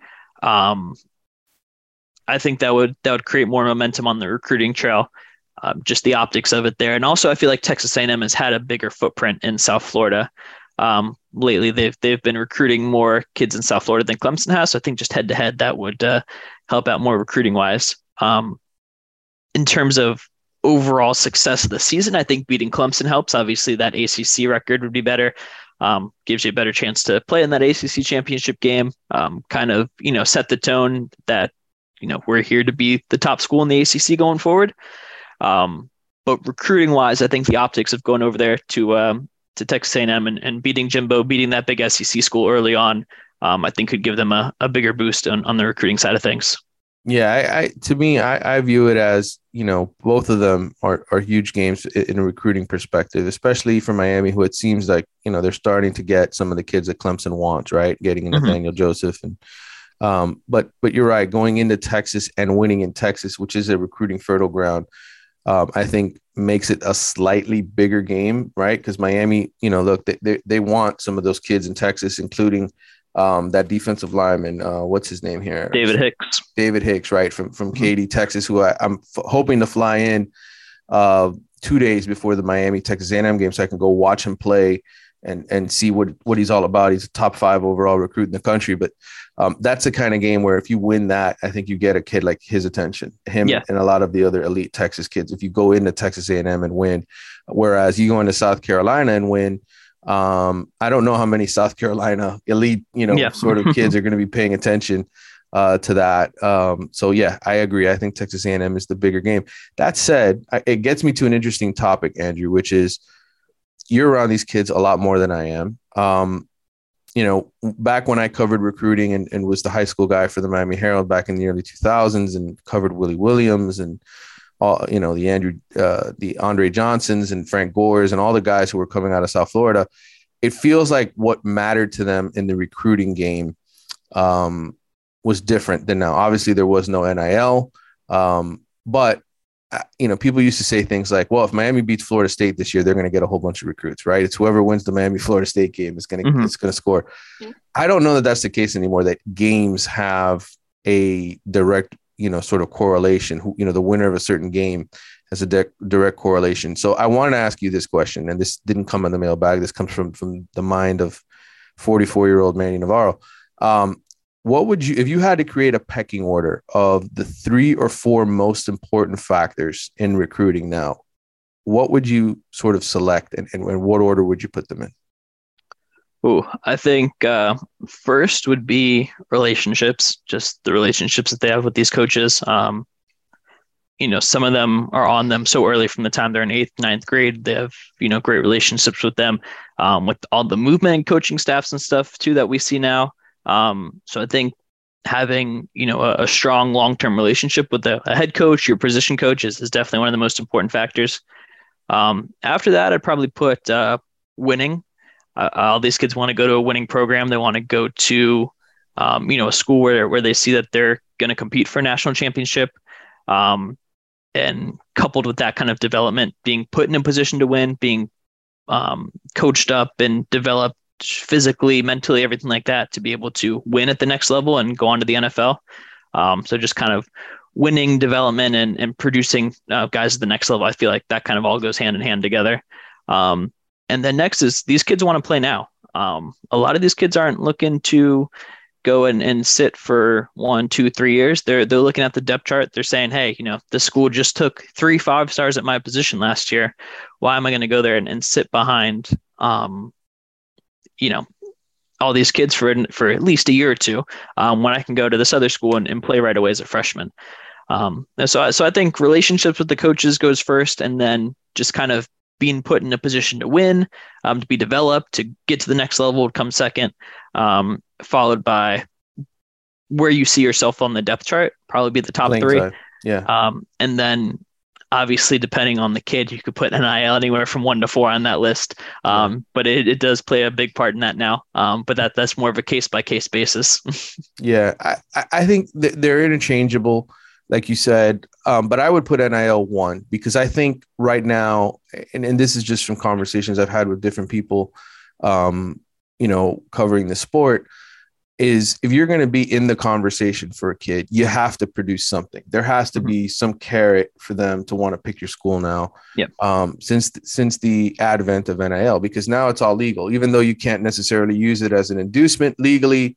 I think that would create more momentum on the recruiting trail. Just the optics of it there. And also I feel like Texas A&M has had a bigger footprint in South Florida. Lately they've been recruiting more kids in South Florida than Clemson has. So I think just head to head, that would help out more recruiting wise. In terms of overall success of the season. I think beating Clemson helps. Obviously, that ACC record would be better. Gives you a better chance to play in that ACC championship game. Kind of, set the tone that, we're here to be the top school in the ACC going forward. But recruiting wise, I think the optics of going over there to Texas A&M and beating Jimbo, beating that big SEC school early on, I think could give them a bigger boost on the recruiting side of things. Yeah, to me, I view it as, both of them are huge games in a recruiting perspective, especially for Miami, who it seems like, they're starting to get some of the kids that Clemson wants, right? Getting Nathaniel Joseph. And but you're right, going into Texas and winning in Texas, which is a recruiting fertile ground, I think makes it a slightly bigger game, right? Because Miami, look, they want some of those kids in Texas, including that defensive lineman, what's his name here? David Hicks, right? From Katy, Texas, who I'm hoping to fly in 2 days before the Miami Texas A&M game so I can go watch him play and see what he's all about. He's a top 5 overall recruit in the country, but that's the kind of game where if you win that, I think you get a kid like his attention, and a lot of the other elite Texas kids. If you go into Texas A&M and win, whereas you go into South Carolina and win, I don't know how many South Carolina elite, sort of kids are going to be paying attention to that. So yeah, I agree. I think Texas A&M is the bigger game. That said, it gets me to an interesting topic, Andrew, which is you're around these kids a lot more than I am. Back when I covered recruiting and was the high school guy for the Miami Herald back in the early 2000s and covered Willie Williams and the Andre Johnsons and Frank Gores and all the guys who were coming out of South Florida, it feels like what mattered to them in the recruiting game was different than now. Obviously, there was no NIL, but people used to say things like, well, if Miami beats Florida State this year, they're going to get a whole bunch of recruits, right? It's whoever wins the Miami-Florida State game is going to score. I don't know that that's the case anymore, that games have a direct sort of correlation. The winner of a certain game has a direct correlation. So I want to ask you this question, and this didn't come in the mailbag. This comes from the mind of 44-year-old Manny Navarro. What would you, if you had to create a pecking order of the 3 or 4 most important factors in recruiting now, what would you sort of select and what order would you put them in? I think first would be relationships, just the relationships that they have with these coaches. Some of them are on them so early from the time they're in 8th, 9th grade. They have, great relationships with them, with all the movement and coaching staffs and stuff too that we see now. So I think having, a strong long-term relationship with a head coach, your position coach is definitely one of the most important factors. After that, I'd probably put winning. All these kids want to go to a winning program. They want to go to, a school where they see that they're going to compete for a national championship. And coupled with that kind of development, being put in a position to win, being coached up and developed physically, mentally, everything like that to be able to win at the next level and go on to the NFL. So just kind of winning, development, and producing guys at the next level. I feel like that kind of all goes hand in hand together. And then next is these kids want to play now. A lot of these kids aren't looking to go and sit for 1, 2, 3 years. They're looking at the depth chart. They're saying, hey, the school just took 3 5-stars at my position last year. Why am I going to go there and sit behind, all these kids for at least a year or two, when I can go to this other school and play right away as a freshman. So I think relationships with the coaches goes first, and then just kind of being put in a position to win, to be developed, to get to the next level would come second, followed by where you see yourself on the depth chart, probably be the top Playing 3. Side. Yeah. And then obviously, depending on the kid, you could put NIL anywhere from 1 to 4 on that list. But it does play a big part in that now. But that's more of a case-by-case basis. Yeah, I think they're interchangeable, like you said. But I would put NIL 1 because I think right now, and this is just from conversations I've had with different people, covering the sport, is if you're going to be in the conversation for a kid, you have to produce something. There has to be some carrot for them to want to pick your school now. Yep. Since the advent of NIL, because now it's all legal, even though you can't necessarily use it as an inducement legally.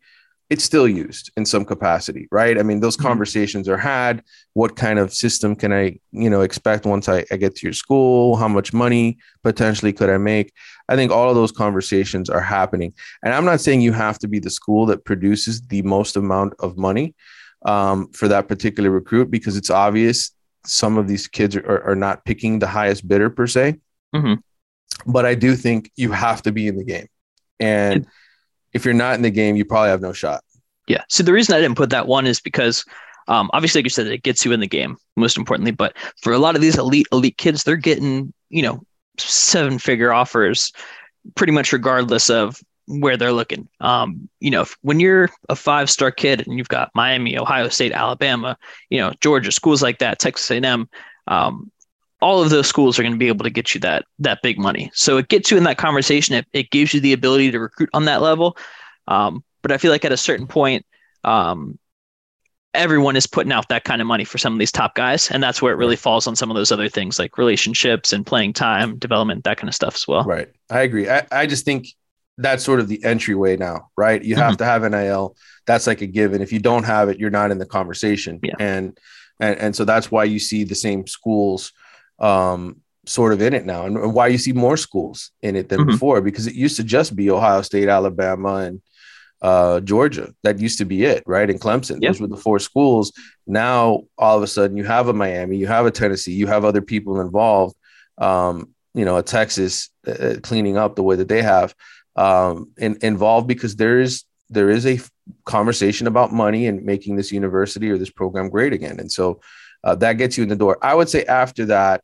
it's still used in some capacity, right? I mean, those conversations are had. What kind of system can I, expect once I get to your school? How much money potentially could I make? I think all of those conversations are happening. And I'm not saying you have to be the school that produces the most amount of money for that particular recruit, because it's obvious some of these kids are not picking the highest bidder per se. But I do think you have to be in the game. And if you're not in the game, you probably have no shot. Yeah. So the reason I didn't put that one is because obviously, like you said, it gets you in the game, most importantly. But for a lot of these elite kids, they're getting, 7-figure offers pretty much regardless of where they're looking. When you're a 5-star kid and you've got Miami, Ohio State, Alabama, Georgia, schools like that, Texas A&M, all of those schools are going to be able to get you that big money. So it gets you in that conversation. It gives you the ability to recruit on that level. But I feel like at a certain point, everyone is putting out that kind of money for some of these top guys. And that's where it really falls on some of those other things like relationships and playing time, development, that kind of stuff as well. Right. I agree. I just think that's sort of the entryway now, right? You have to have NIL. That's like a given. If you don't have it, you're not in the conversation. Yeah. And so that's why you see the same schools sort of in it now, and why you see more schools in it than before, because it used to just be Ohio State, Alabama, and Georgia. That used to be it, right? And Clemson. Those were the 4 schools. Now, all of a sudden, you have a Miami, you have a Tennessee, you have other people involved, a Texas cleaning up the way that they have involved, because there is a conversation about money and making this university or this program great again. And so that gets you in the door. I would say after that,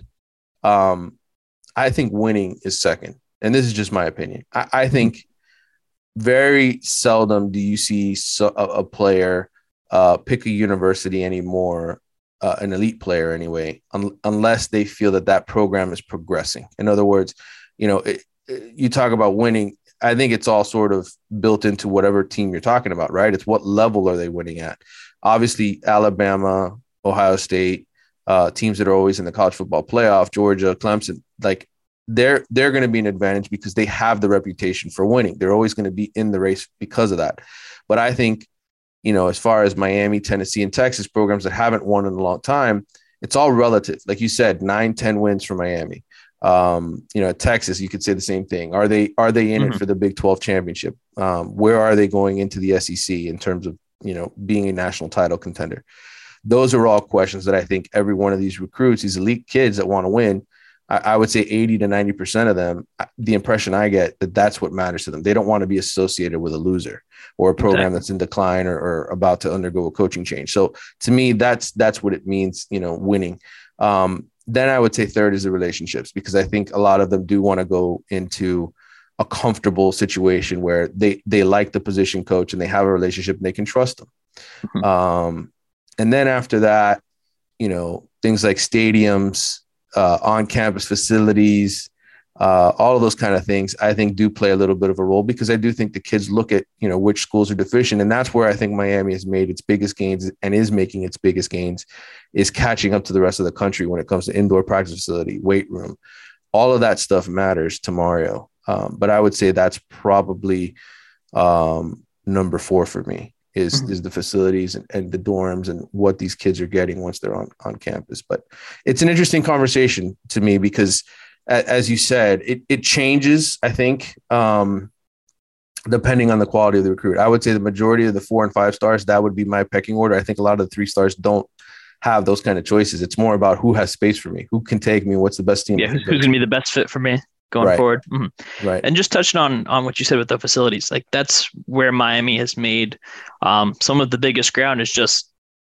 I think winning is second. And this is just my opinion. I think very seldom do you see a player pick a university anymore, an elite player anyway, unless they feel that program is progressing. In other words, you talk about winning. I think it's all sort of built into whatever team you're talking about, right? It's what level are they winning at? Obviously, Alabama, Ohio State, teams that are always in the college football playoff, Georgia, Clemson, like they're going to be an advantage because they have the reputation for winning. They're always going to be in the race because of that. But I think, as far as Miami, Tennessee, and Texas programs that haven't won in a long time, it's all relative. Like you said, 9-10 wins for Miami. At Texas, you could say the same thing. Are they in it for the Big 12 championship? Where are they going into the SEC in terms of, being a national title contender? Those are all questions that I think every one of these recruits, these elite kids that want to win, I would say 80 to 90% of them, the impression I get that's what matters to them. They don't want to be associated with a loser or a program that's in decline or about to undergo a coaching change. So to me, that's what it means, winning. Then I would say third is the relationships, because I think a lot of them do want to go into a comfortable situation where they like the position coach and they have a relationship and they can trust them. And then after that, things like stadiums, on-campus facilities, all of those kind of things, I think do play a little bit of a role, because I do think the kids look at, which schools are deficient. And that's where I think Miami has made its biggest gains and is making its biggest gains, is catching up to the rest of the country when it comes to indoor practice facility, weight room. All of that stuff matters to Mario. But I would say that's probably number 4 for me is the facilities and the dorms and what these kids are getting once they're on campus. But it's an interesting conversation to me, because as you said, it changes, I think, depending on the quality of the recruit. I would say the majority of the 4 and 5 stars, that would be my pecking order. I think a lot of the 3 stars don't have those kind of choices. It's more about who has space for me, who can take me, what's the best team. Yeah, who's going to be the best fit for me going forward. Right. And just touching on what you said with the facilities, like that's where Miami has made some of the biggest ground, is just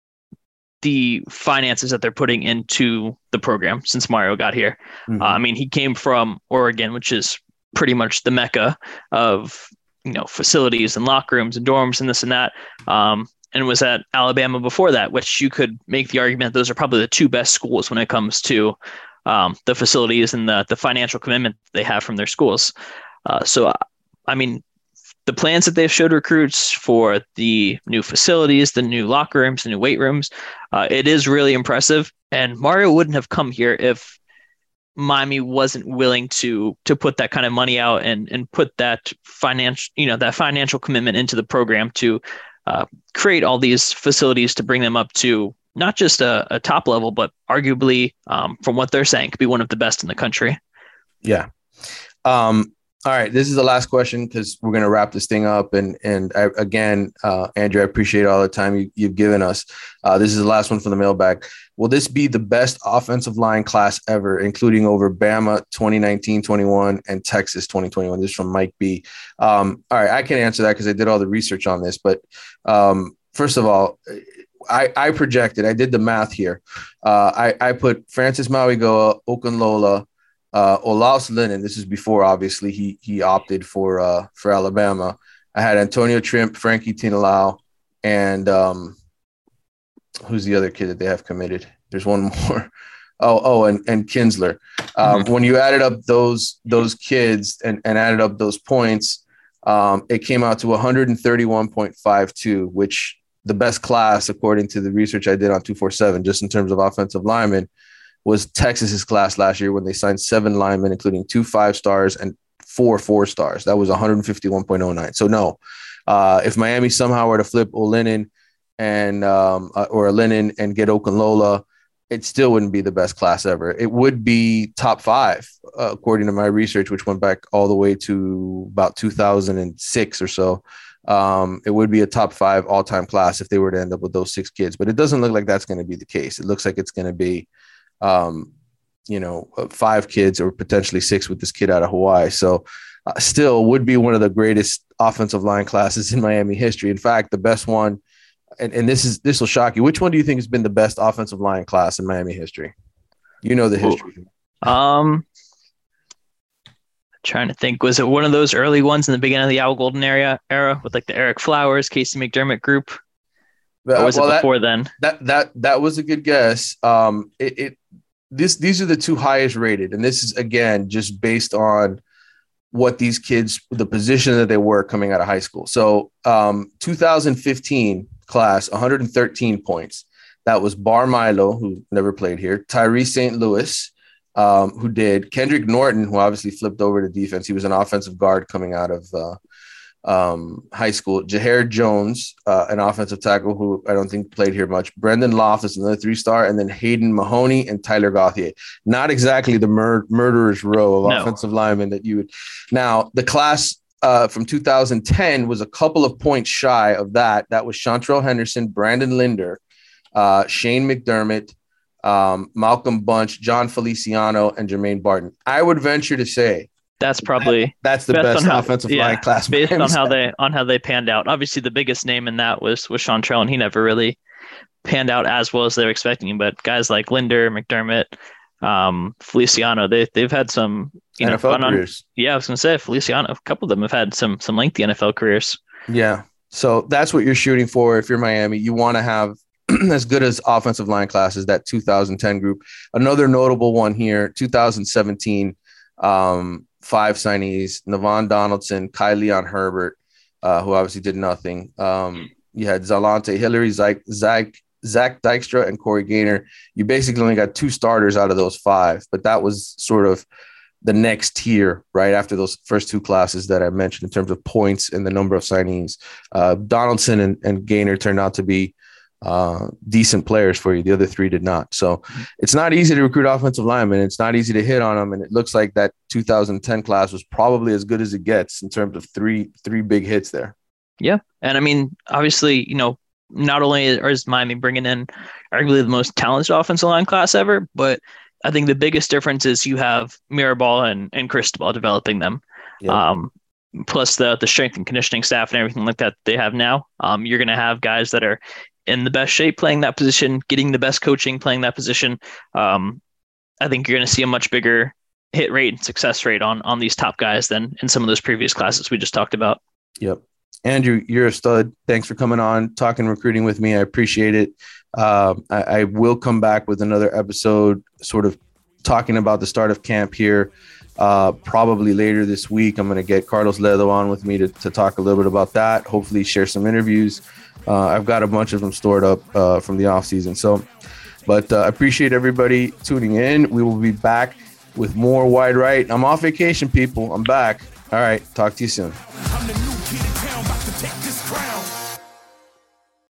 the finances that they're putting into the program since Mario got here. I mean, he came from Oregon, which is pretty much the mecca of, facilities and locker rooms and dorms and this and that. And was at Alabama before that, which you could make the argument those are probably the 2 best schools when it comes to the facilities and the financial commitment they have from their schools. So, I mean, the plans that they've showed recruits for the new facilities, the new locker rooms, the new weight rooms, it is really impressive. And Mario wouldn't have come here if Miami wasn't willing to put that kind of money out and put that financial commitment into the program to create all these facilities to bring them up to not just a top level, but arguably, from what they're saying, could be one of the best in the country. Yeah. All right, this is the last question because we're going to wrap this thing up. And again, Andrew, I appreciate all the time you've given us. This is the last one from the mailbag. Will this be the best offensive line class ever, including over Bama 2019-21 and Texas 2021? This is from Mike B. All right, I can answer that because I did all the research on this. But first of all, I projected. I did the math here. I put Francis Mauigoa, Okunlola, Olaus Lennon. This is before, obviously, he opted for Alabama. I had Antonio Trimp, Frankie Tinalau, and who's the other kid that they have committed? There's one more. And Kinsler. When you added up those kids and added up those points, it came out to 131.52, which the best class, according to the research I did on 247, just in terms of offensive linemen, was Texas's class last year when they signed 7 linemen, including 2 5-stars and 4 4-stars. That was 151.09. So no, if Miami somehow were to flip Olenin and or Lennon and get Okunlola, it still wouldn't be the best class ever. It would be top 5, according to my research, which went back all the way to about 2006 or so. It would be a top 5 all-time class if they were to end up with those 6 kids. But it doesn't look like that's going to be the case. It looks like it's going to be 5 kids or potentially 6 with this kid out of Hawaii. So still would be one of the greatest offensive line classes in Miami history. In fact, the best one, and this will shock you. Which one do you think has been the best offensive line class in Miami history? You know the history. Trying to think, was it one of those early ones in the beginning of the Al Golden era with like the Eric Flowers, Casey McDermott group? Or was it before then? That was a good guess. These are the 2 highest rated, and this is again just based on what these kids, the position that they were coming out of high school. So 2015 class, 113 points. That was Bar Milo, who never played here, Tyree St. Louis, who did, Kendrick Norton, who obviously flipped over to defense. He was an offensive guard coming out of high school. Jahair Jones, an offensive tackle who I don't think played here much. Brendan Loftus, another 3-star, and then Hayden Mahoney and Tyler Gauthier. Not exactly the murderer's row of offensive linemen that you would. Now, the class from 2010 was a couple of points shy of that. That was Chantrell Henderson, Brandon Linder, Shane McDermott, Malcolm Bunch, John Feliciano, and Jermaine Barton. I would venture to say that's probably that's the best offensive line class based on how they panned out. Obviously, the biggest name in that was Chantrell, and he never really panned out as well as they were expecting. But guys like Linder, McDermott, Feliciano, they've had some NFL careers. I was going to say Feliciano. A couple of them have had some lengthy NFL careers. Yeah, so that's what you're shooting for if you're Miami. You want to have as good as offensive line classes, that 2010 group. Another notable one here, 2017, 5 signees, Navon Donaldson, Kai Leon Herbert, who obviously did nothing. You had Zalante Hillary, Zach Dykstra, and Corey Gaynor. You basically only got 2 starters out of those 5, but that was sort of the next tier right after those first 2 classes that I mentioned in terms of points and the number of signees. Donaldson and Gaynor turned out to be decent players for you. The other 3 did not. So it's not easy to recruit offensive linemen. It's not easy to hit on them. And it looks like that 2010 class was probably as good as it gets in terms of three big hits there. Yeah. And I mean, obviously, not only is Miami bringing in arguably the most talented offensive line class ever, but I think the biggest difference is you have Mirabal and Cristobal developing them. Yeah. Plus the strength and conditioning staff and everything like that they have now. You're going to have guys that are in the best shape playing that position, getting the best coaching playing that position. I think you're going to see a much bigger hit rate and success rate on these top guys than in some of those previous classes we just talked about. Yep. Andrew, you're a stud. Thanks for coming on, talking recruiting with me. I appreciate it. I will come back with another episode sort of talking about the start of camp here. Probably later this week. I'm going to get Carlos Ledo on with me to talk a little bit about that. Hopefully share some interviews. I've got a bunch of them stored up from the off season. But I appreciate everybody tuning in. We will be back with more Wide Right. I'm off vacation, people. I'm back. All right. Talk to you soon. I'm the new kid in town, about to take this crown.